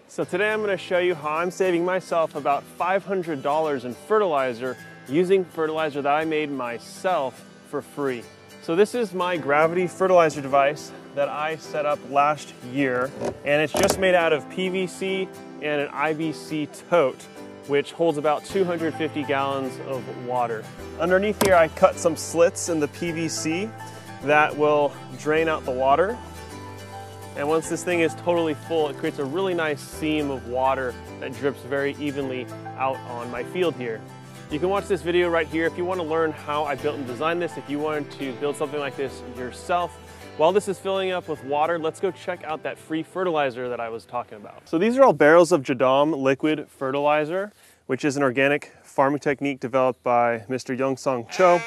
So today I'm going to show you how I'm saving myself about $500 in fertilizer using fertilizer that I made myself for free. So this is my gravity fertilizer device that I set up last year, and it's just made out of PVC and an IBC tote, which holds about 250 gallons of water. Underneath here I cut some slits in the PVC that will drain out the water. And once this thing is totally full, it creates a really nice seam of water that drips very evenly out on my field here. You can watch this video right here if you want to learn how I built and designed this. If you wanted to build something like this yourself, while this is filling up with water, let's go check out that free fertilizer that I was talking about. So these are all barrels of Jadam liquid fertilizer, which is an organic farming technique developed by Mr. Youngsong Cho.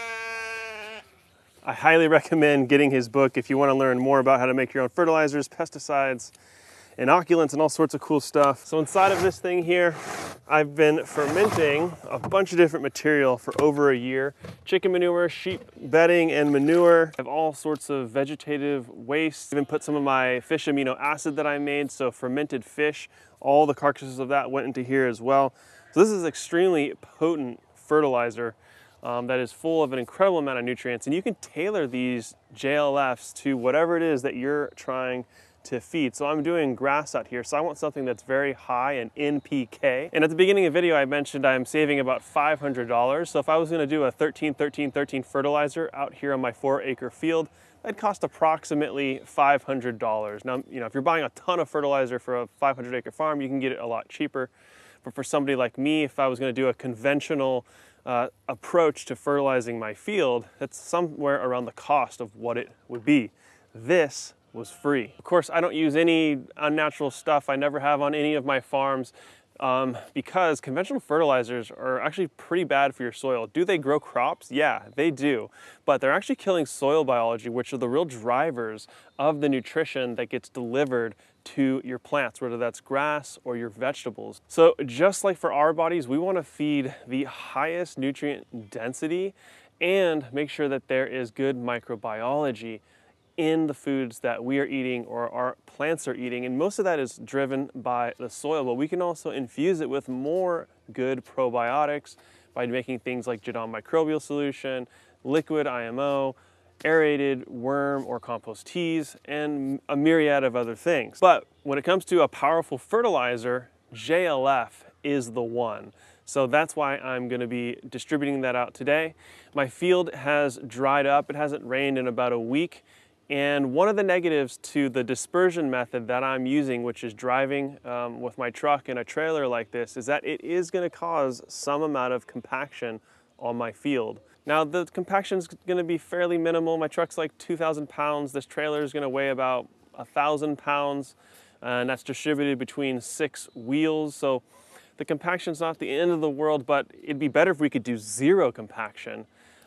I highly recommend getting his book if you want to learn more about how to make your own fertilizers, pesticides, inoculants, and all sorts of cool stuff. So inside of this thing here, I've been fermenting a bunch of different material for over a year. Chicken manure, sheep bedding, and manure. I have all sorts of vegetative waste. I've even put some of my fish amino acid that I made, so fermented fish. All the carcasses of that went into here as well. So this is extremely potent fertilizer that is full of an incredible amount of nutrients, and you can tailor these JLFs to whatever it is that you're trying to feed. So I'm doing grass out here, so I want something that's very high in NPK. And at the beginning of the video I mentioned I'm saving about $500. So if I was going to do a 13-13-13 fertilizer out here on my 4-acre field, that'd cost approximately $500. Now, if you're buying a ton of fertilizer for a 500-acre farm, you can get it a lot cheaper. But for somebody like me, if I was going to do a conventional approach to fertilizing my field, that's somewhere around the cost of what it would be. This was free. Of course, I don't use any unnatural stuff. I never have on any of my farms because conventional fertilizers are actually pretty bad for your soil. Do they grow crops? Yeah, they do. But they're actually killing soil biology, which are the real drivers of the nutrition that gets delivered to your plants, whether that's grass or your vegetables. So just like for our bodies, we want to feed the highest nutrient density and make sure that there is good microbiology in the foods that we are eating or our plants are eating. And most of that is driven by the soil, but we can also infuse it with more good probiotics by making things like Jadam microbial solution, liquid IMO, aerated worm or compost teas, and a myriad of other things. But when it comes to a powerful fertilizer, JLF is the one. So that's why I'm going to be distributing that out today. My field has dried up. It hasn't rained in about a week. And one of the negatives to the dispersion method that I'm using, which is driving with my truck in a trailer like this, is that it is going to cause some amount of compaction on my field. Now the compaction is going to be fairly minimal. My truck's like 2,000 pounds. This trailer is going to weigh about 1,000 pounds, and that's distributed between 6 wheels. So the compaction is not the end of the world, but it'd be better if we could do zero compaction.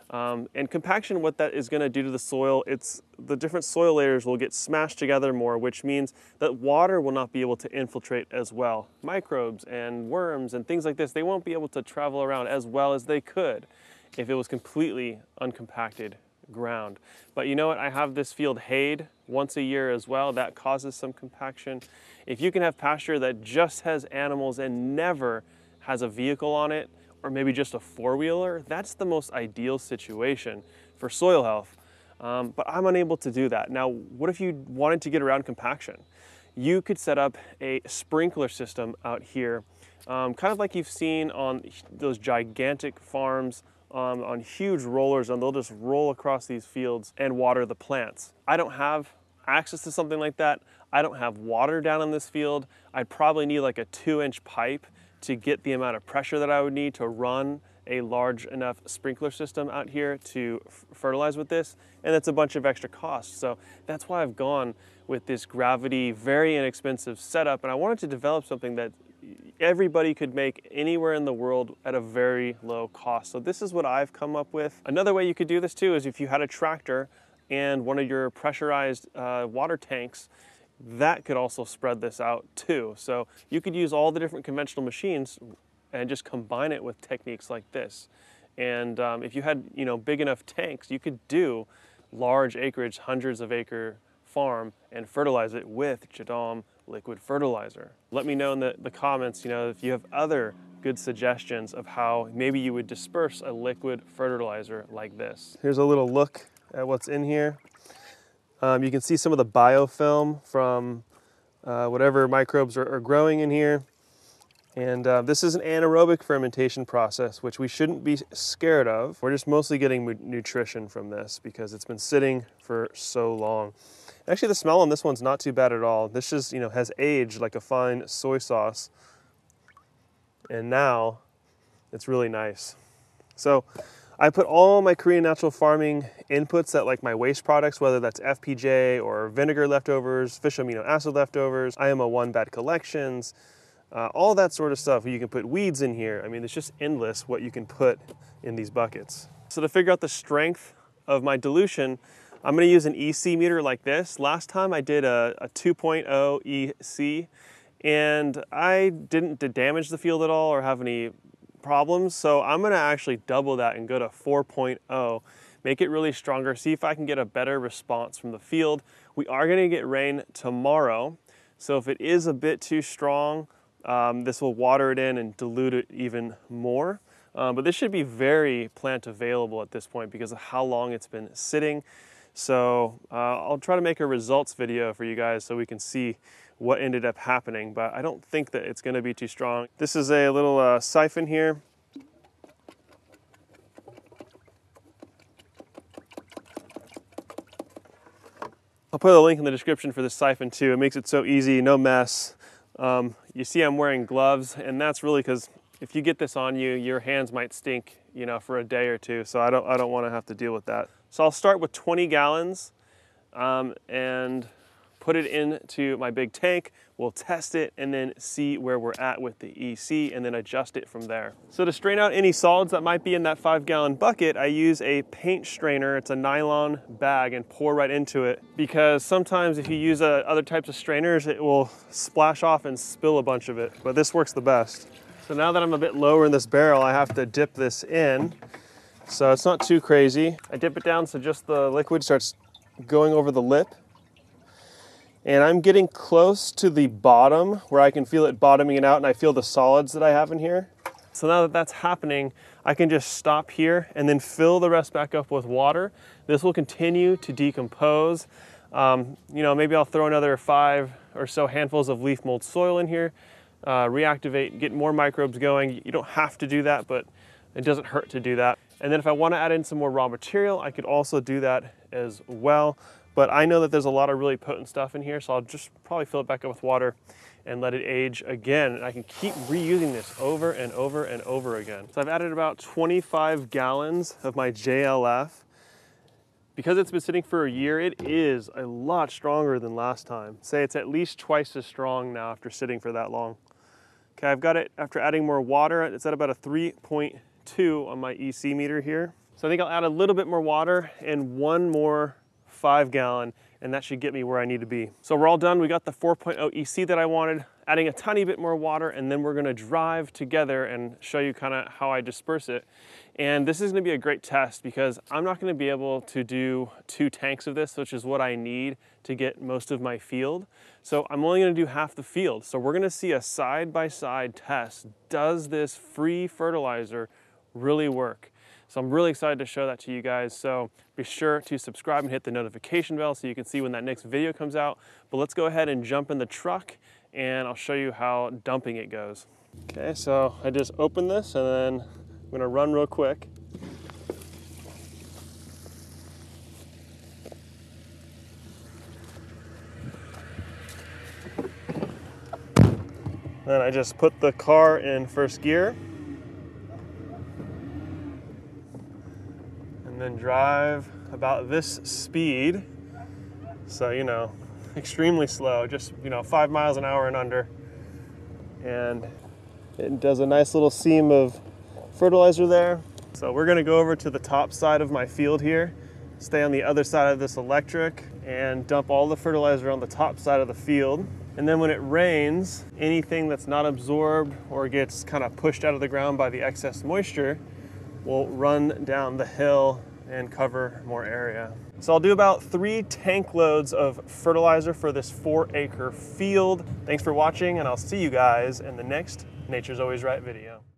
And compaction, what that is going to do to the soil, the different soil layers will get smashed together more, which means that water will not be able to infiltrate as well. Microbes and worms and things like this, they won't be able to travel around as well as they could if it was completely uncompacted ground. But you know what? I have this field hayed once a year as well. That causes some compaction. If you can have pasture that just has animals and never has a vehicle on it, or maybe just a 4-wheeler, that's the most ideal situation for soil health. But I'm unable to do that. Now, what if you wanted to get around compaction? You could set up a sprinkler system out here, kind of like you've seen on those gigantic farms on huge rollers, and they'll just roll across these fields and water the plants. I don't have access to something like that. I don't have water down in this field. I'd probably need like a 2-inch pipe to get the amount of pressure that I would need to run a large enough sprinkler system out here to fertilize with this, and that's a bunch of extra costs. So that's why I've gone with this gravity, very inexpensive setup, and I wanted to develop something that everybody could make anywhere in the world at a very low cost. So this is what I've come up with. Another way you could do this too is if you had a tractor and one of your pressurized water tanks, that could also spread this out too. So you could use all the different conventional machines and just combine it with techniques like this. And if you had big enough tanks, you could do large acreage, hundreds of acre farm and fertilize it with Jadam liquid fertilizer. Let me know in the comments, if you have other good suggestions of how maybe you would disperse a liquid fertilizer like this. Here's a little look at what's in here. You can see some of the biofilm from whatever microbes are growing in here. And this is an anaerobic fermentation process, which we shouldn't be scared of. We're just mostly getting nutrition from this because it's been sitting for so long. Actually, the smell on this one's not too bad at all. This just, has aged like a fine soy sauce. And now it's really nice. So I put all my Korean natural farming inputs, that like my waste products, whether that's FPJ or vinegar leftovers, fish amino acid leftovers, IMO1 bad collections, all that sort of stuff. You can put weeds in here. I mean, it's just endless what you can put in these buckets. So to figure out the strength of my dilution, I'm gonna use an EC meter like this. Last time I did a 2.0 EC, and I didn't damage the field at all or have any problems. So I'm gonna actually double that and go to 4.0, make it really stronger, see if I can get a better response from the field. We are gonna get rain tomorrow. So if it is a bit too strong, this will water it in and dilute it even more. But this should be very plant available at this point because of how long it's been sitting. So I'll try to make a results video for you guys so we can see what ended up happening, but I don't think that it's going to be too strong. This is a little siphon here. I'll put a link in the description for this siphon too. It makes it so easy, no mess. You see I'm wearing gloves, and that's really because if you get this on you, your hands might stink, for a day or two. So I don't want to have to deal with that. So I'll start with 20 gallons and put it into my big tank. We'll test it and then see where we're at with the EC and then adjust it from there. So to strain out any solids that might be in that 5-gallon bucket, I use a paint strainer. It's a nylon bag and pour right into it, because sometimes if you use other types of strainers, it will splash off and spill a bunch of it, but this works the best. So now that I'm a bit lower in this barrel, I have to dip this in. So it's not too crazy. I dip it down so just the liquid starts going over the lip. And I'm getting close to the bottom where I can feel it bottoming it out, and I feel the solids that I have in here. So now that that's happening, I can just stop here and then fill the rest back up with water. This will continue to decompose. Maybe I'll throw another 5 or so handfuls of leaf mold soil in here, reactivate, get more microbes going. You don't have to do that, but it doesn't hurt to do that. And then if I want to add in some more raw material, I could also do that as well. But I know that there's a lot of really potent stuff in here, so I'll just probably fill it back up with water and let it age again. And I can keep reusing this over and over and over again. So I've added about 25 gallons of my JLF. Because it's been sitting for a year, it is a lot stronger than last time. Say it's at least twice as strong now after sitting for that long. Okay, I've got it after adding more water. It's at about a 3.2 on my EC meter here. So I think I'll add a little bit more water and one more 5-gallon, and that should get me where I need to be. So we're all done. We got the 4.0 EC that I wanted, adding a tiny bit more water, and then we're gonna drive together and show you kind of how I disperse it. And this is gonna be a great test because I'm not gonna be able to do 2 tanks of this, which is what I need to get most of my field. So I'm only gonna do half the field. So we're gonna see a side-by-side test. Does this free fertilizer really work? So I'm really excited to show that to you guys. So be sure to subscribe and hit the notification bell so you can see when that next video comes out. But let's go ahead and jump in the truck and I'll show you how dumping it goes. Okay, so I just opened this and then I'm gonna run real quick. Then I just put the car in first gear. And then drive about this speed. So, extremely slow, just, 5 miles an hour and under. And it does a nice little seam of fertilizer there. So we're gonna go over to the top side of my field here, stay on the other side of this electric, and dump all the fertilizer on the top side of the field. And then when it rains, anything that's not absorbed or gets kind of pushed out of the ground by the excess moisture will run down the hill and cover more area. So I'll do about 3 tank loads of fertilizer for this 4-acre field. Thanks for watching, and I'll see you guys in the next Nature's Always Right video.